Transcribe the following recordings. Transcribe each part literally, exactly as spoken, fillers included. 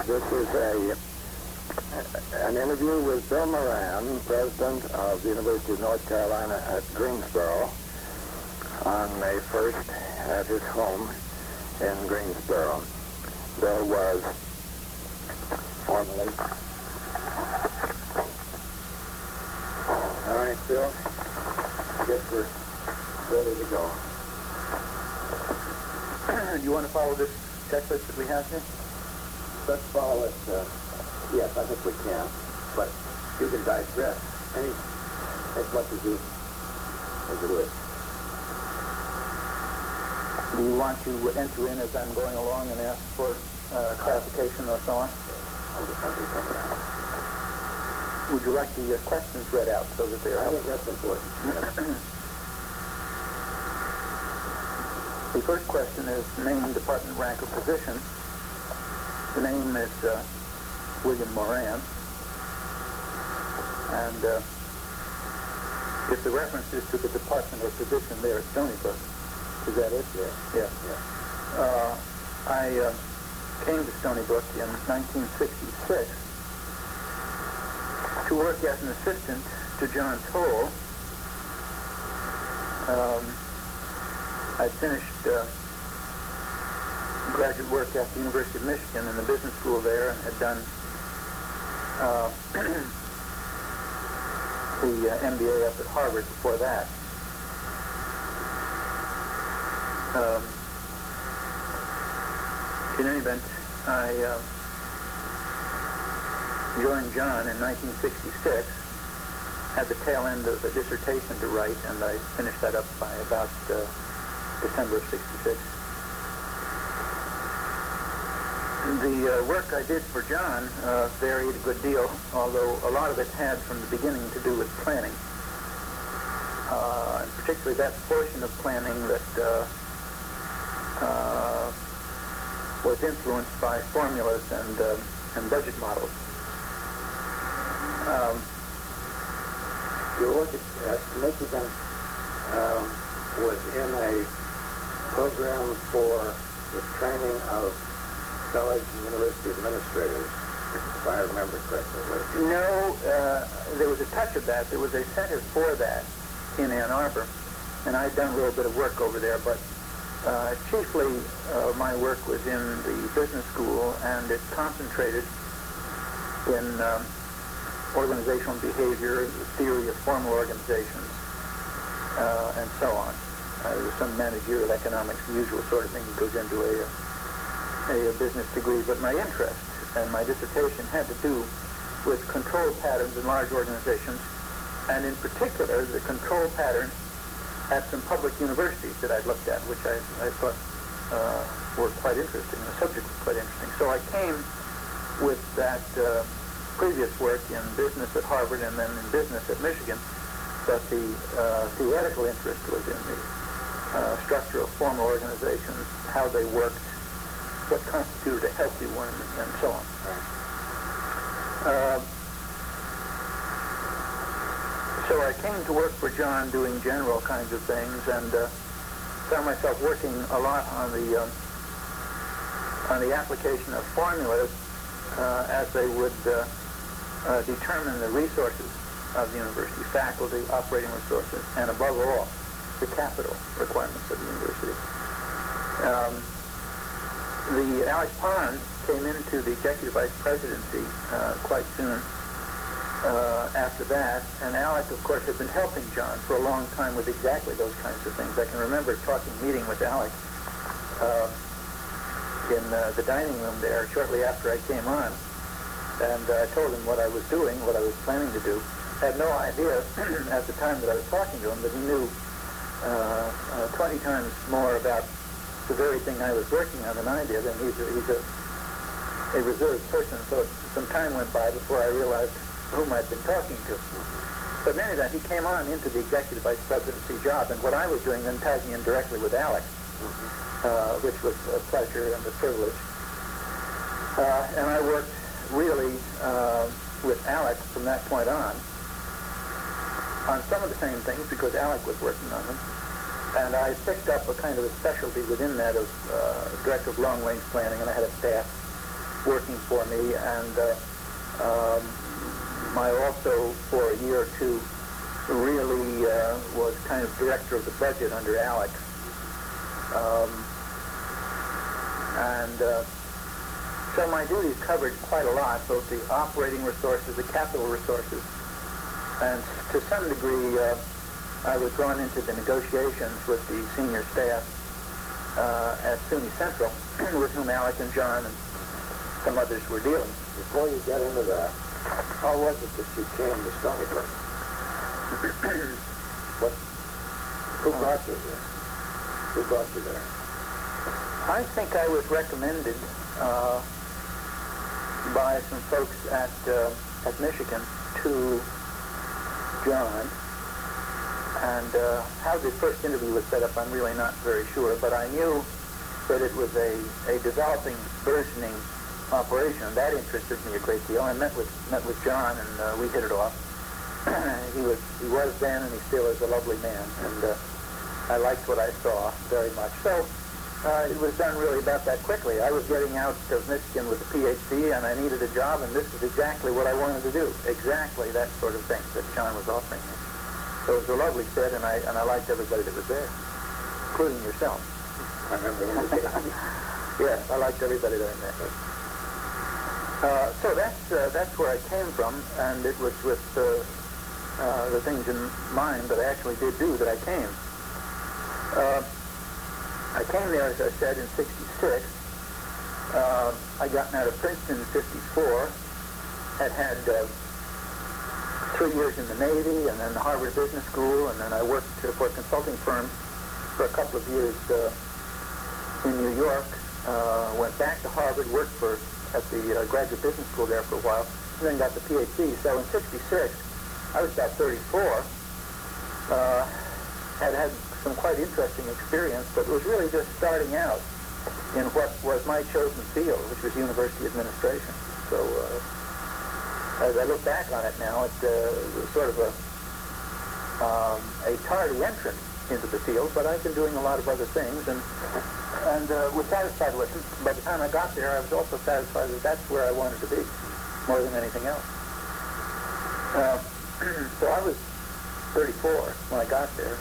this is a an interview with Bill Moran, president of the University of North Carolina at Greensboro, on May first at his home in Greensboro. Bill was formerly... All right, Bill, I guess we're ready to go. Do you want to follow this checklist that we have here? Let's follow it. Uh, yes, I think we can. But you can digress any as much as you as you wish. Do you want to enter in as I'm going along and ask for uh, clarification or so on? I'll just, I'll just come down. Would you like the uh, questions read out so that they are... I think that's important. The first question is name, department, rank, or position. The name is uh, William Moran. And uh, if the reference is to the department or position there at Stony Brook, is that it? Yes. Yeah. Yeah. Uh, I uh, came to Stony Brook in nineteen sixty-six to work as an assistant to John Toll. Um, I finished uh, graduate work at the University of Michigan in the business school there, and had done uh, the uh, M B A up at Harvard before that. Um, in any event, I uh, joined John in nineteen sixty-six, had the tail end of a dissertation to write, and I finished that up by about uh, December of sixty-six. The uh, work I did for John uh, varied a good deal, although a lot of it had from the beginning to do with planning. Uh, and particularly that portion of planning that uh, uh, was influenced by formulas and, uh, and budget models. Um, Your work at, at Michigan um, was in a program for the training of college and university administrators, if I remember correctly. No, uh, there was a touch of that. There was a center for that in Ann Arbor, and I'd done a little bit of work over there, but uh, chiefly uh, my work was in the business school, and it concentrated in um, organizational behavior, the theory of formal organizations, uh, and so on. Uh, there was some managerial economics, the usual sort of thing that goes into a, a, a business degree, but my interest and my dissertation had to do with control patterns in large organizations, and in particular the control patterns at some public universities that I'd looked at, which I, I thought uh, were quite interesting. The subject was quite interesting. So I came with that uh, previous work in business at Harvard and then in business at Michigan, but the uh, theoretical interest was in the uh, structure of formal organizations, how they worked, what constituted a healthy one, and so on. Uh, so I came to work for John doing general kinds of things, and uh, found myself working a lot on the um, on the application of formulas uh, as they would uh, uh, determine the resources of the university, faculty, operating resources, and above all, the capital requirements of the university. Um, the Alec Pond came into the executive vice presidency uh, quite soon uh, after that, and Alec, of course, had been helping John for a long time with exactly those kinds of things. I can remember talking, meeting with Alec uh, in uh, the dining room there shortly after I came on, and uh, I told him what I was doing, what I was planning to do. I had no idea at the time that I was talking to him that he knew uh, uh, twenty times more about the very thing I was working on than I did, and he's a, he's a, a reserved person, so some time went by before I realized whom I'd been talking to. But in any event, he came on into the executive vice presidency job, and what I was doing then tied me in directly with Alec, mm-hmm. uh, which was a pleasure and a privilege. Uh, and I worked really uh, with Alec from that point on, on some of the same things, because Alec was working on them. And I picked up a kind of a specialty within that of uh, director of long-range planning, and I had a staff working for me, and uh, um, I also, for a year or two, really uh, was kind of director of the budget under Alex. Um, and uh, so my duties covered quite a lot, both the operating resources, the capital resources, and to some degree uh, I was drawn into the negotiations with the senior staff uh, at SUNY Central, with whom Alec and John and some others were dealing. Before you get into that, how was it that you came to Stony Brook? What? Who brought you there? Who brought you there? I think I was recommended uh, by some folks at uh, at Michigan to John. And uh, how the first interview was set up, I'm really not very sure, but I knew that it was a, a developing, burgeoning operation, and that interested me a great deal. I met with met with John, and uh, we hit it off. he was he was then, and he still is a lovely man, and uh, I liked what I saw very much. So uh, it was done really about that quickly. I was getting out of Michigan with a P H D, and I needed a job, and this was exactly what I wanted to do. Exactly that sort of thing that John was offering me. So it was a lovely set, and I and I liked everybody that was there, including yourself. I remember when you came. Yes, I liked everybody that I met. Uh, so that's uh, that's where I came from, and it was with uh, uh, the things in mind that I actually did do that I came. Uh, I came there, as I said, in sixty-six. Uh, I got out of Princeton in fifty-four. Had had uh, three years in the Navy, and then the Harvard Business School, and then I worked uh, for a consulting firm for a couple of years uh, in New York. Uh, went back to Harvard, worked for at the uh, Graduate Business School there for a while, and then got the P H D. So in sixty-six, I was about thirty-four. Uh, had had some quite interesting experience, but was really just starting out in what was my chosen field, which was university administration. So uh, as I look back on it now, it uh, was sort of a, um, a tardy entrance into the field, but I've been doing a lot of other things, and and uh, was satisfied with it. By the time I got there, I was also satisfied that that's where I wanted to be, more than anything else. Uh, so I was thirty-four when I got there.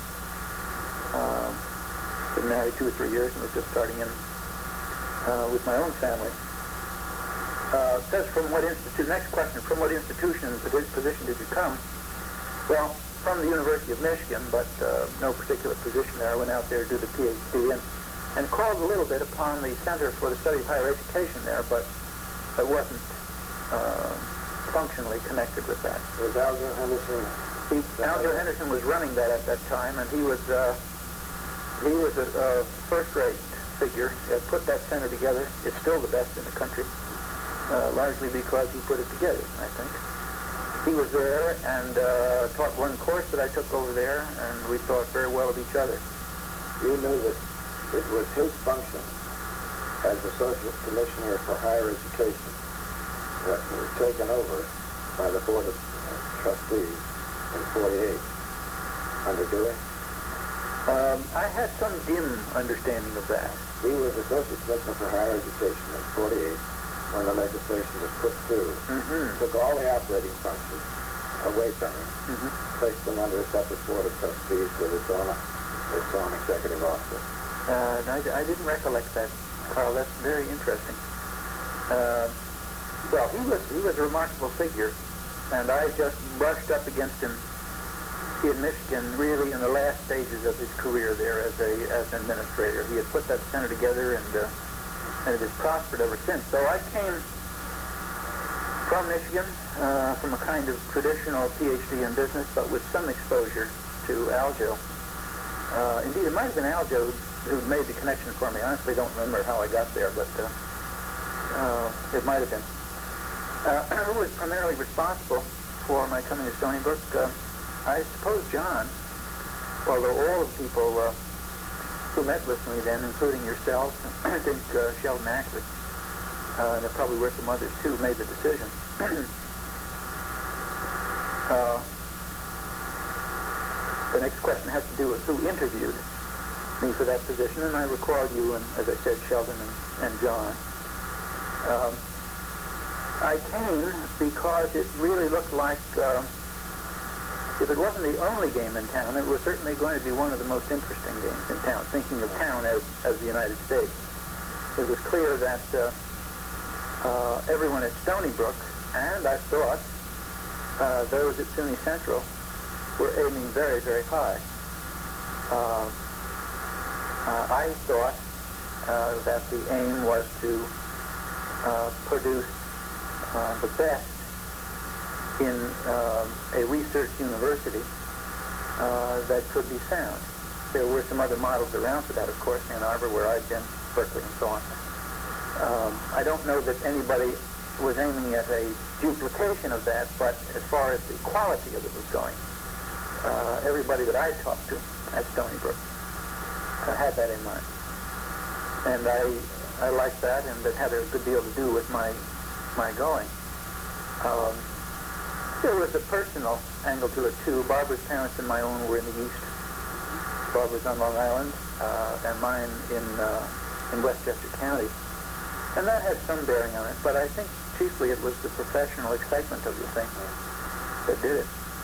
Um, been married two or three years and was just starting in uh, with my own family. Uh, says from what institute, next question, from what institution and position did you come? Well, from the University of Michigan, but uh, no particular position there. I went out there to do the P H D and, and called a little bit upon the Center for the Study of Higher Education there, but I wasn't uh, functionally connected with that. Was Alger Henderson? He, Alger Henderson was running that at that time, and he was uh, he was a, a first-rate figure. He had put that center together. It's still the best in the country, uh, largely because he put it together, I think. He was there and uh, taught one course that I took over there, and we thought very well of each other. You knew that it was his function as the Socialist Commissioner for Higher Education that was taken over by the Board of Trustees in forty-eight under Dewey? Um, I had some dim understanding of that. He was Associate Commissioner for Higher Education in forty-eight when the legislation was put through. Mm-hmm. Took all the operating functions away from him, Mm-hmm. placed them under a separate Board of Trustees with its own, its own executive officer. Uh, I, I didn't recollect that, Carl. That's very interesting. Uh, well, he was he was a remarkable figure, and I just brushed up against him in Michigan, really in the last stages of his career there as a as an administrator. He had put that center together, and uh, and it has prospered ever since. So I came from Michigan, uh, from a kind of traditional P H D in business, but with some exposure to Aljo. Uh, indeed, it might have been Aljo who made the connection for me. I honestly don't remember how I got there, but uh, uh, it might have been. Uh, who was primarily responsible for my coming to Stony Brook? Uh, I suppose John, although all of the people uh, who met with me then, including yourself, I think uh, Sheldon Ackley, uh, and there probably were some others too, made the decision. uh, the next question has to do with who interviewed me for that position, and I recall you and, as I said, Sheldon and, and John. Um, I came because it really looked like, uh, if it wasn't the only game in town, it was certainly going to be one of the most interesting games in town, thinking of town as, as the United States. It was clear that uh, uh, everyone at Stony Brook, and I thought uh, those at SUNY Central, were aiming very, very high. Uh, uh, I thought uh, that the aim was to uh, produce uh, the best in uh, a research university uh, that could be sound. There were some other models around for that, of course, Ann Arbor, where I'd been, Berkeley, and so on. Um, I don't know that anybody was aiming at a duplication of that, but as far as the quality of it was going, uh, everybody that I talked to at Stony Brook uh, had that in mind. And I, I liked that, and it had a good deal to do with my, my going. Um, there was a personal angle to it, too. Barbara's parents and my own were in the East. Barbara's on Long Island, uh, and mine in, uh, in Westchester County. And that had some bearing on it, but I think chiefly it was the professional excitement of the thing that did it.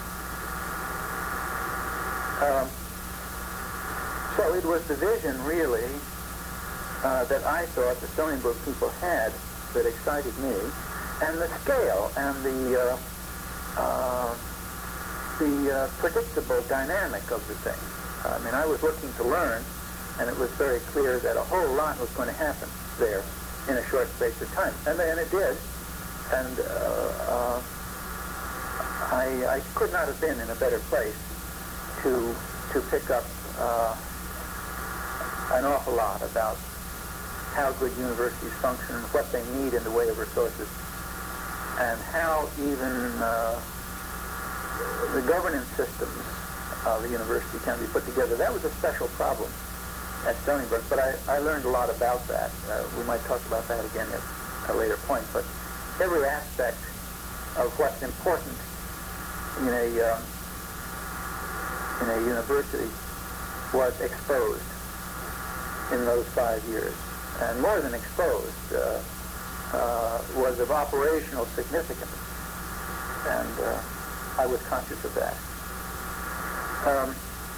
Um, so it was the vision, really, uh, that I thought the Stony Brook people had that excited me, and the scale and the uh, uh, the uh, predictable dynamic of the thing. I mean, I was looking to learn, and it was very clear that a whole lot was going to happen there in a short space of time, and then it did. And uh, uh, I, I could not have been in a better place to to pick up uh, an awful lot about how good universities function, what they need in the way of resources, and how even uh, the governance systems of the university can be put together. That was a special problem at Stony Brook, but I, I learned a lot about that. Uh, we might talk about that again at a later point, but every aspect of what's important in a um, in a university was exposed in those five years. And more than exposed, uh, uh, was of operational significance. And uh, I was conscious of that. Um,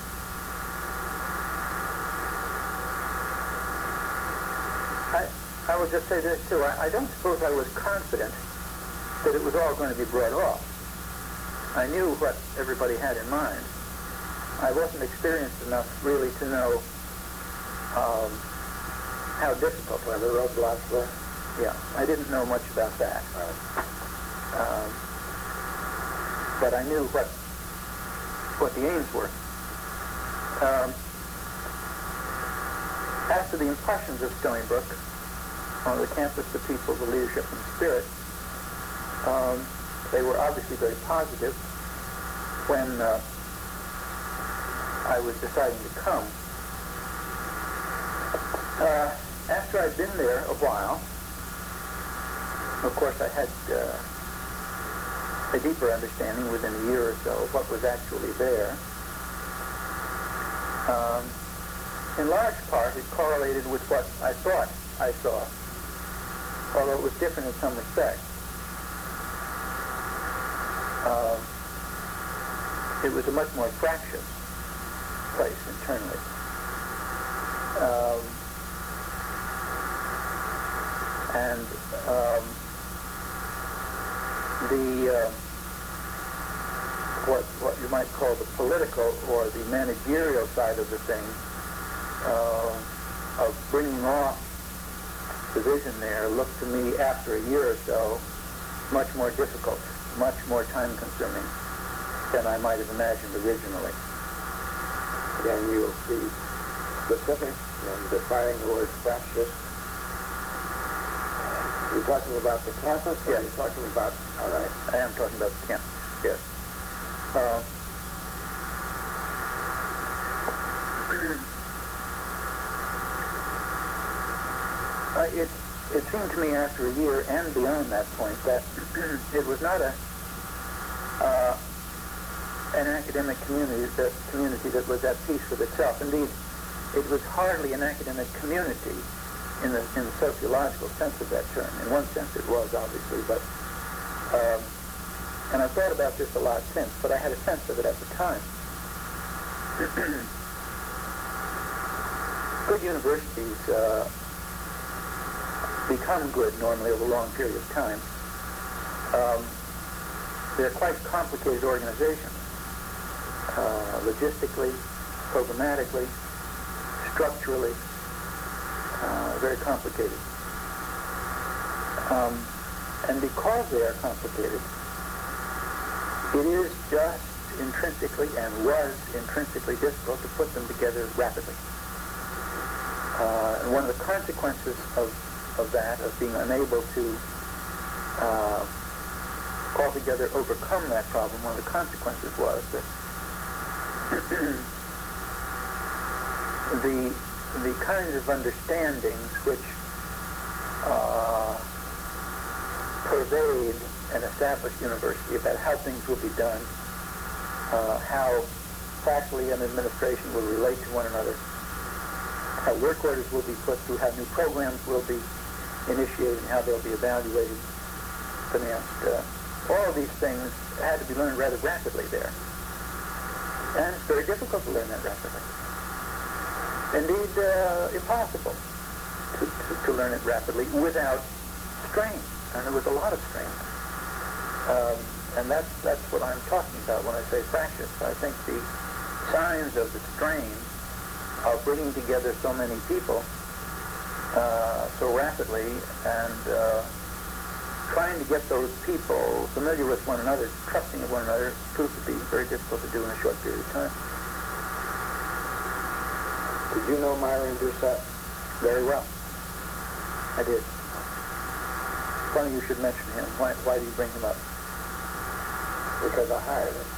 I, I would just say this, too. I, I don't suppose I was confident that it was all going to be brought off. I knew what everybody had in mind. I wasn't experienced enough, really, to know um, how difficult. Were the roadblocks were? Yeah, I didn't know much about that. Right. Um, but I knew what what the aims were. Um, as to the impressions of Stony Brook on the campus, the people, the leadership, and the spirit, um, they were obviously very positive when uh, I was deciding to come. Uh, after I'd been there a while, of course I had uh, a deeper understanding within a year or so of what was actually there. Um, in large part, it correlated with what I thought I saw, although it was different in some respects. Uh, it was a much more fractious place internally. Um, and um, the uh, what what you might call the political or the managerial side of the thing, uh, of bringing off the vision there, looked to me after a year or so much more difficult, much more time-consuming than I might have imagined originally. Can you be specific in defining the word fractious? Are you talking about the campus, or yes. are you talking about... All right. I am talking about the campus, yes. Uh, uh, it, it seemed to me after a year and beyond that point that it was not a uh, an academic community that, community that was at peace with itself. Indeed, it was hardly an academic community in the, in the sociological sense of that term. In one sense it was, obviously, but Um, and I've thought about this a lot since, but I had a sense of it at the time. Good universities uh, become good normally over a long period of time. Um, they're quite complicated organizations, uh, logistically, programmatically, structurally, uh, very complicated. Um, and because they are complicated, it is just intrinsically and was intrinsically difficult to put them together rapidly. Uh, and one of the consequences of, of that, of being unable to uh, altogether overcome that problem, one of the consequences was that the, the kinds of understandings which uh, pervade an established university about how things will be done, uh, how faculty and administration will relate to one another, how work orders will be put through, how new programs will be initiated, and how they'll be evaluated, financed. Uh, all of these things had to be learned rather rapidly there. And it's very difficult to learn that rapidly. Indeed, uh, impossible to, to, to learn it rapidly without strain. And there was a lot of strain. Um, and that's, that's what I'm talking about when I say fractious. I think the signs of the strain of bringing together so many people uh, so rapidly and uh, trying to get those people familiar with one another, trusting of one another, proved to be very difficult to do in a short period of time. Did you know Myron Doucette? Very well. I did. Funny you should mention him. Why, why do you bring him up? Because I hired him.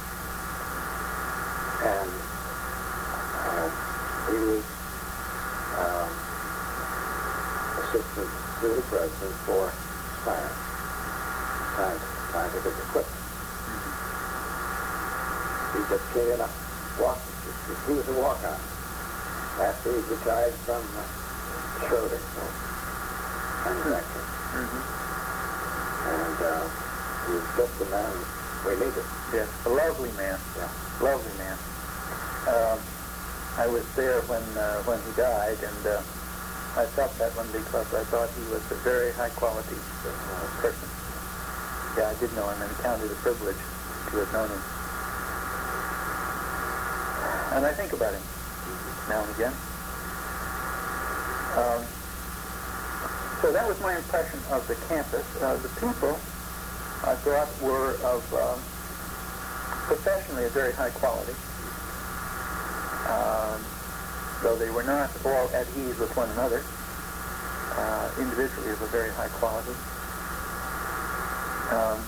And uh, he was um, assistant to the president for science, science scientific equipment. Mm-hmm. He just came in, walk, he was a walk-on after he retired from uh, Schroeder manufacturing. Mm-hmm. And uh, he was just the man we needed. Yes, a lovely man. Yeah. Lovely man. Um, I was there when uh, when he died, and uh, I felt that one because I thought he was a very high-quality uh, person. Yeah, I did know him and counted it a privilege to have known him. And I think about him now and again. Um, so that was my impression of the campus. Uh, the people, I thought, were of um, professionally a very high quality, um, though they were not all at ease with one another. Uh, individually of a very high quality. Um,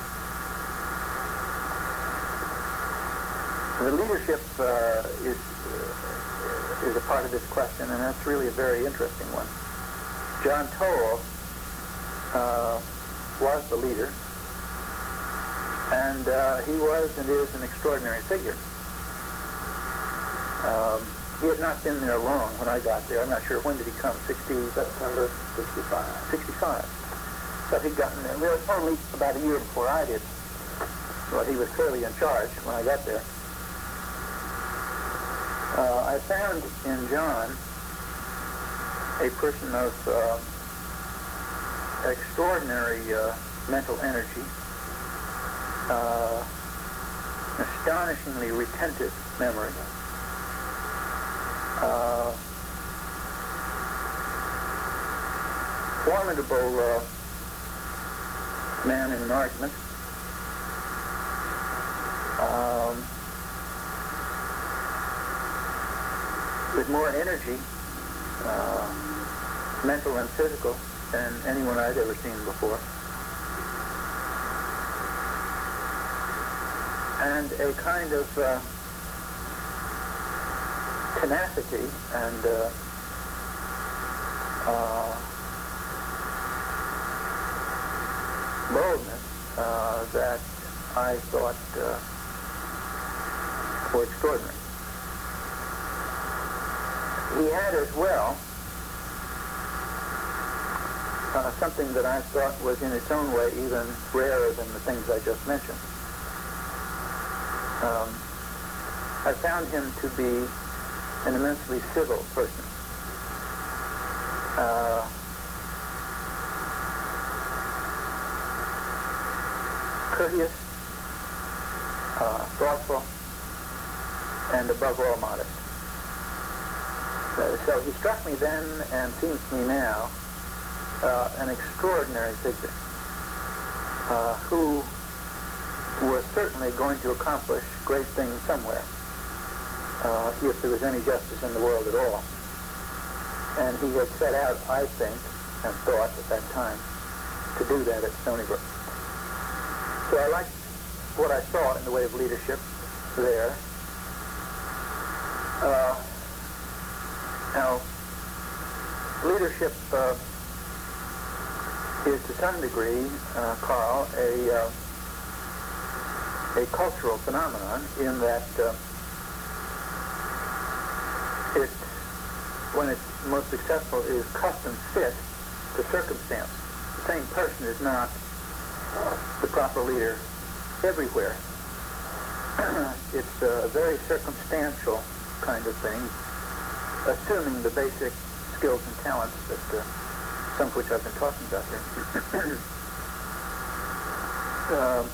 the leadership uh, is uh, is a part of this question, and that's really a very interesting one. John Toll uh, was the leader, and uh, he was and is an extraordinary figure. Um, he had not been there long when I got there. I'm not sure, when did he come? sixty September sixty-five. sixty-five. So he'd gotten there. Well, it was only about a year before I did. Well, he was clearly in charge when I got there. Uh, I found in John a person of uh, extraordinary uh, mental energy, uh, astonishingly retentive memory, uh, formidable uh, man in an argument, um, with more energy, uh, mental and physical, than anyone I'd ever seen before. And a kind of uh, tenacity and uh, uh, boldness uh, that I thought uh, were extraordinary. He had as well uh, something that I thought was in its own way even rarer than the things I just mentioned. Um, I found him to be an immensely civil person. Uh, courteous, uh, thoughtful, and above all modest. Uh, so he struck me then and seems to me now uh, an extraordinary figure uh, who was certainly going to accomplish great things somewhere, uh, if there was any justice in the world at all. And he had set out, I think, and thought at that time, to do that at Stony Brook. So I liked what I saw in the way of leadership there. Uh, now, leadership uh, is to some degree, uh, Carl, a, uh, a cultural phenomenon in that uh, it, when it's most successful, is custom fit to circumstance. The same person is not the proper leader everywhere. It's a very circumstantial kind of thing, assuming the basic skills and talents that uh, some of which I've been talking about here. uh,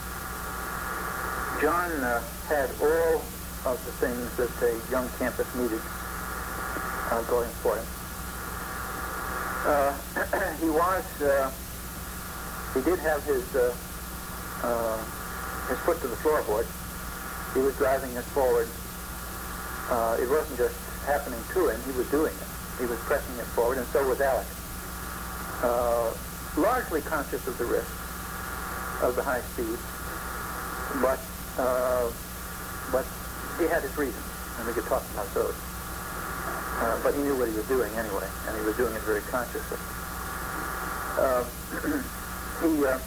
John uh, had all of the things that a young campus needed uh, going for him. Uh, he was, uh, he did have his, uh, uh, his foot to the floorboard. He was driving us forward. Uh, it wasn't just happening to him, he was doing it. He was pressing it forward, and so was Alec. Uh, largely conscious of the risks of the high speed, but uh, but he had his reasons, and we could talk about those. Uh, but he knew what he was doing anyway, and he was doing it very consciously. Uh, he, uh,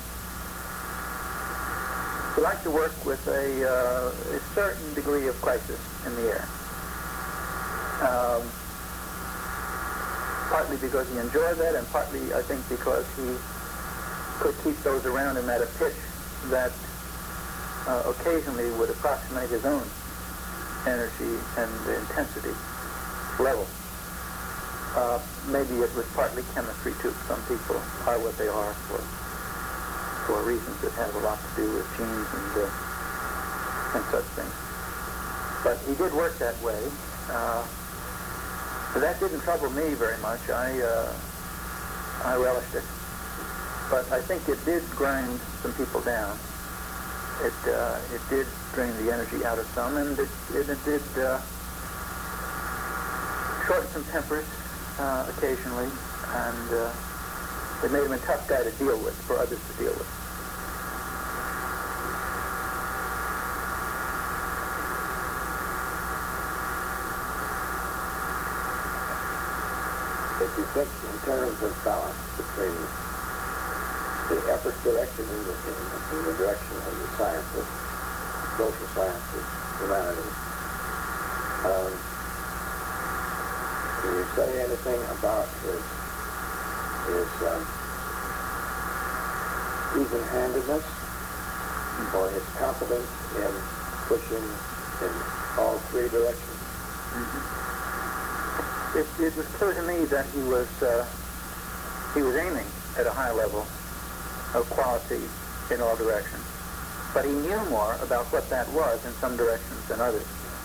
he liked to work with a, uh, a certain degree of crisis in the air. Um, partly because he enjoyed that, and partly, I think, because he could keep those around him at a pitch that uh, occasionally would approximate his own energy and intensity level. Uh, maybe it was partly chemistry, too. Some people are what they are for for reasons that have a lot to do with genes and, uh, and such things. But he did work that way. Uh, But that didn't trouble me very much. I uh, I relished it, but I think it did grind some people down. It uh, it did drain the energy out of some, and it it, it did uh, shorten some tempers uh, occasionally, and uh, it made him a tough guy to deal with for others to deal with. If you think in terms of balance between the efforts directed in the, in, in the direction of the sciences, social sciences, humanities, um, can you say anything about his, his um, even-handedness or his confidence in pushing in all three directions? Mm-hmm. It, it was clear to me that he was uh, he was aiming at a high level of quality in all directions, but he knew more about what that was in some directions than others.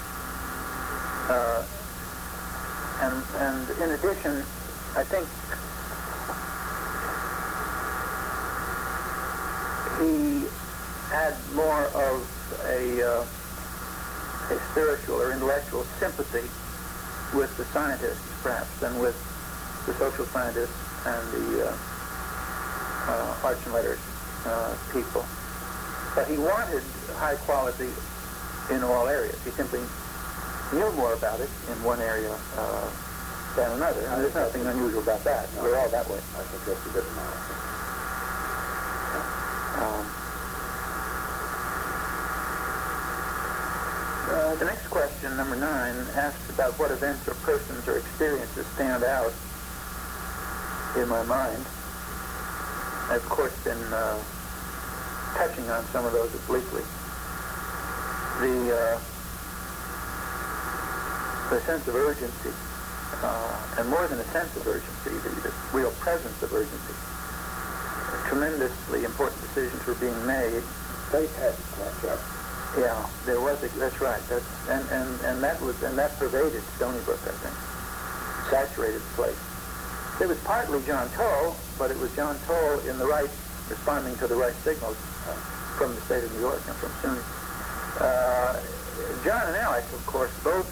Uh, and and in addition, I think he had more of a uh, a spiritual or intellectual sympathy with the scientists, perhaps, than with the social scientists and the uh, uh, arts and letters uh, people. But he wanted high quality in all areas. He simply knew more about it in one area uh, than another. And there's nothing unusual about that. No, we're all that way. I think that's a good analysis. Um, Uh, the next question, number nine, asks about what events or persons or experiences stand out in my mind. I've, of course, been uh, touching on some of those obliquely. The, uh, the sense of urgency, uh, and more than a sense of urgency, the, the real presence of urgency. Tremendously important decisions were being made. Fate had to catch up. Yeah, there was a, that's right. That's, and, and, and that was and that pervaded Stony Brook, I think. Saturated the place. It was partly John Toll, but it was John Toll in the right, responding to the right signals uh, from the state of New York and from SUNY. Uh, John and Alex, of course, both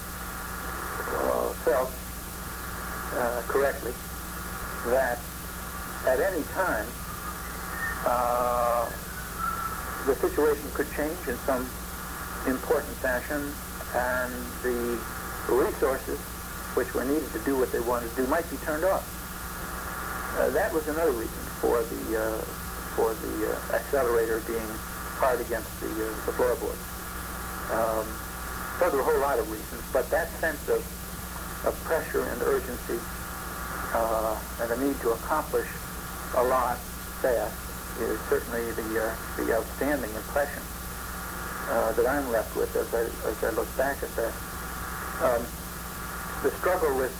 uh, felt uh, correctly that at any time uh, the situation could change in some important fashion, and the resources which were needed to do what they wanted to do might be turned off. Uh, that was another reason for the uh, for the uh, accelerator being hard against the uh, the floorboard. Um, so there were a whole lot of reasons, but that sense of of pressure and urgency uh, and the need to accomplish a lot fast is certainly the uh, the outstanding impression uh, that I'm left with as I as I look back at that. Um, the struggle with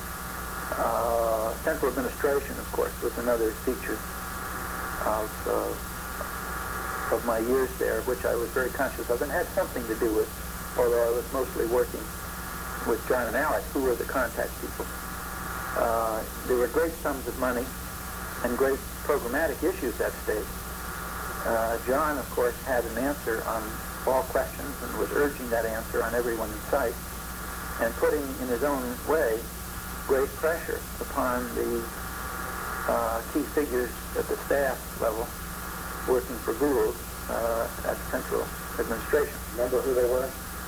uh, central administration, of course, was another feature of uh, of my years there, which I was very conscious of and had something to do with, although I was mostly working with John and Alex, who were the contact people. Uh, there were great sums of money and great programmatic issues at stake. Uh, John, of course, had an answer on all questions and was urging that answer on everyone in sight and putting, in his own way, great pressure upon the uh, key figures at the staff level working for Gould uh, at Central Administration. Remember who they were?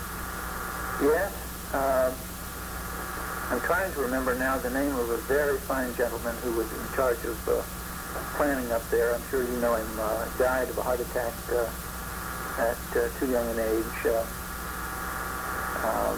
Yes. Uh, I'm trying to remember now the name of a very fine gentleman who was in charge of uh, planning up there. I'm sure you know him. Uh, died of a heart attack uh, at uh, too young an age. Uh, um,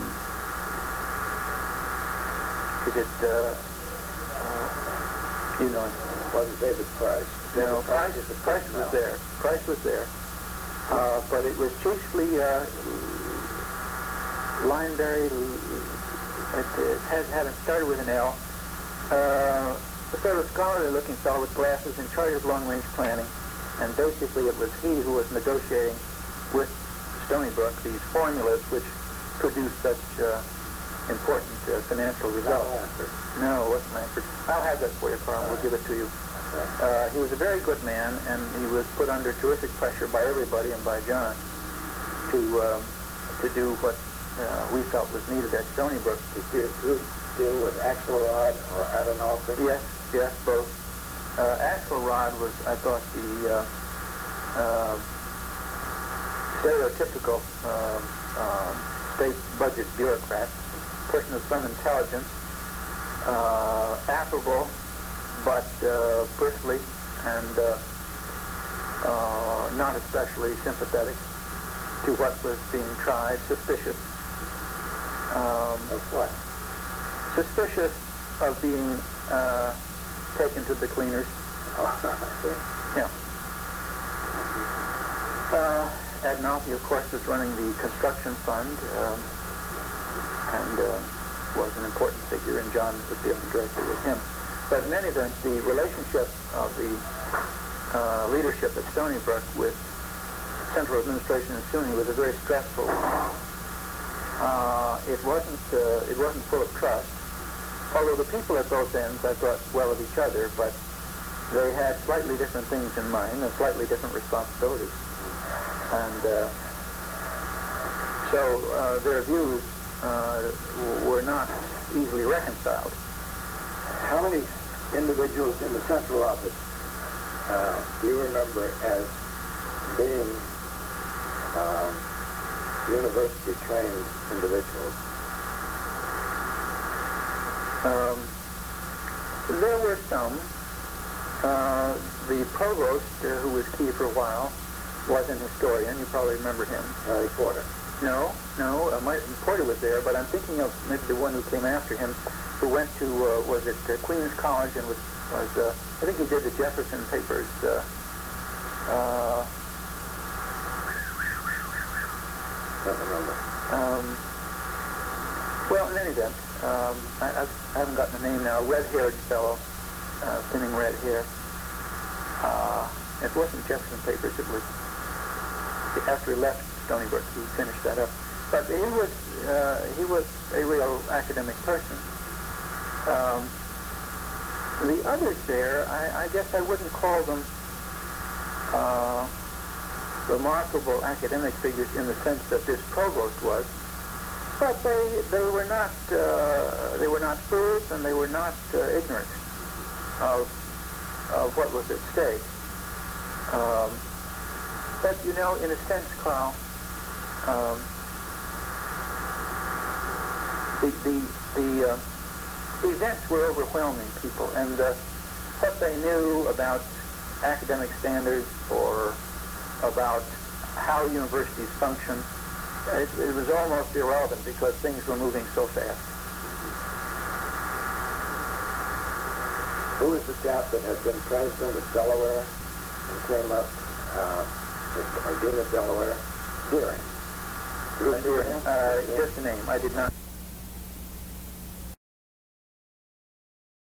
is it, uh, uh, you know him? Wasn't David Price? No, Price, Price was there. Price was there. Uh, but it was chiefly uh, Lineberry. It, it had, had started with an L. Uh, a sort of scholarly-looking fellow with glasses in charge of long-range planning, and basically it was he who was negotiating with Stony Brook these formulas which produced such uh, important uh, financial results. No, it wasn't Lansford. I'll have that for you, Carl. We'll give it to you. Uh, he was a very good man, and he was put under terrific pressure by everybody and by John to um, to do what uh, we felt was needed at Stony Brook. Did you deal with Axelrod or Adenauer? Yes, yes, both. Uh, Axelrod was, I thought, the uh, uh, stereotypical uh, uh, state budget bureaucrat, person of some intelligence, uh, affable, but uh, bristly and uh, uh, not especially sympathetic to what was being tried, suspicious. Um, of what? Suspicious of being uh, taken to the cleaners. Yeah. Uh, Adenauer, of course, was running the construction fund um, and uh, was an important figure, and John was dealing directly with him. But in any event, the relationship of the uh, leadership at Stony Brook with Central Administration and SUNY was a very stressful one. Uh, it wasn't uh, it wasn't full of trust. Although the people at both ends, I thought well of each other, but they had slightly different things in mind and slightly different responsibilities, and uh, so uh, their views uh, were not easily reconciled. How many individuals in the central office uh, do you remember as being um, university-trained individuals? Um, there were some. Uh, the provost, uh, who was key for a while, was an historian. You probably remember him. Harry Porter. No, no. Uh, my, Porter was there, but I'm thinking of maybe the one who came after him. who went to, uh, was it uh, Queens College and was, was uh, I think he did the Jefferson papers. Uh, uh, Don't remember. um, well, in any event, um, I, I haven't gotten the name now, red-haired fellow, uh, thinning red hair. Uh, it wasn't Jefferson papers, it was, after he left Stony Brook, he finished that up. But he was, uh, he was a real academic person. Um, the others there, I, I guess I wouldn't call them uh, remarkable academic figures in the sense that this provost was, but they they were not uh, they were not fools and they were not uh, ignorant of of what was at stake. Um, but you know, in a sense, Carl, um, the the the uh, events were overwhelming people, and uh, what they knew about academic standards or about how universities function, it, it was almost irrelevant because things were moving so fast. Who was the chap that had been president of Delaware and came up, uh, or Dean of Delaware? Deering. Did you hear him? Uh, just a name. I did not.